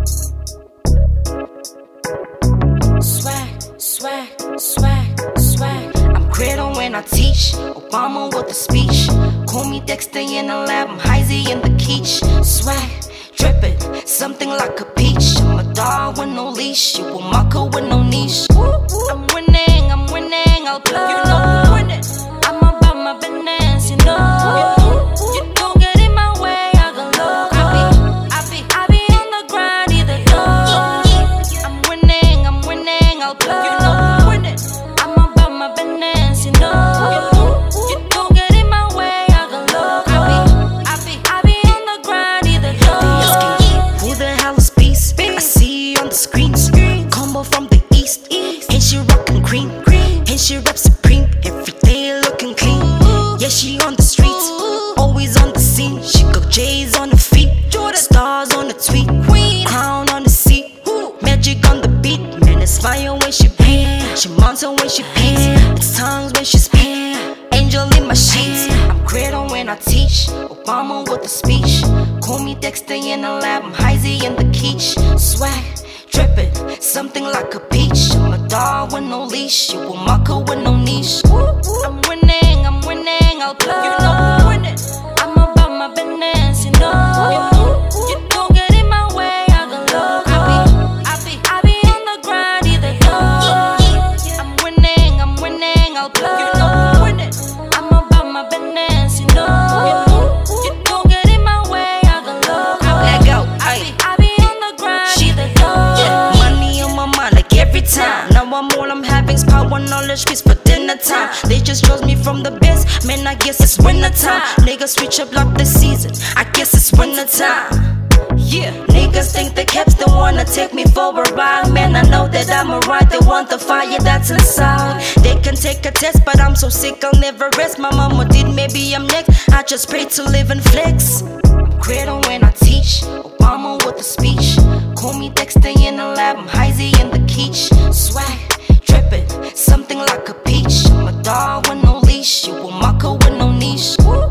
Swag, swag, swag, swag. I'm Credo when I teach. Obama with the speech. Call me Dexter in the lab. I'm Heisey in the quiche. Swag, drippin', something like a peach. I'm a dog with no leash. You a mucker with no niche. I'm winning, I'll do. You know I'm winning. I'm about my business, you know. You don't get in my way, I go low. I be on the grind, either door. I'm winning, I'll do. You know I'm winning. I'm about my business, you know. You don't get in my way, I go low. I be on the grind, either door. Who the hell is Beast? I see you on the screens. Combo from the east, and she rockin' cream, and she rap supreme. Every day looking clean. Yeah, she on the streets, always on the scene. She got J's on the feet, stars on the tweet, crown on the seat, magic on the beat. Man, it's fire when she beat, she mountain when she peaks, it's tongues when she speaks, angel in my sheets. I'm Credo when I teach, Obama with the speech. Call me Dexter in the lab, I'm Heisey in the quiche. Swag, drippin', something like a peach. I'm a dog with no leash, you a mucker with no niche. I'm winning, I'll do. You know I'm winning. I'm about my business, you know. You don't get in my way, I go low. I be on the grind, either door. I'm winning, I'll do. You know I'm winning. I'm about my business, you know. You don't get in my way, I go low. Let go, I be on the grind, either door. Money on my mind like every time. Now I'm having's power, knowledge, peace for dinner time. They just chose me from the best, man, I guess it's winter time. Niggas switch up like the season, I guess it's winter time. Yeah, niggas think the caps don't wanna take me for a ride. Man, I know that I'm alright, they want the fire that's inside. They can take a test, but I'm so sick I'll never rest. My mama did, maybe I'm next, I just pray to live and flex. I'm Credo when I teach, Obama with the speech. Call me Dexter in the lab, I'm Heisey in the quiche. Swag, drippin', something like a peach. I'm a dog with no leash, you a mucker with no niche.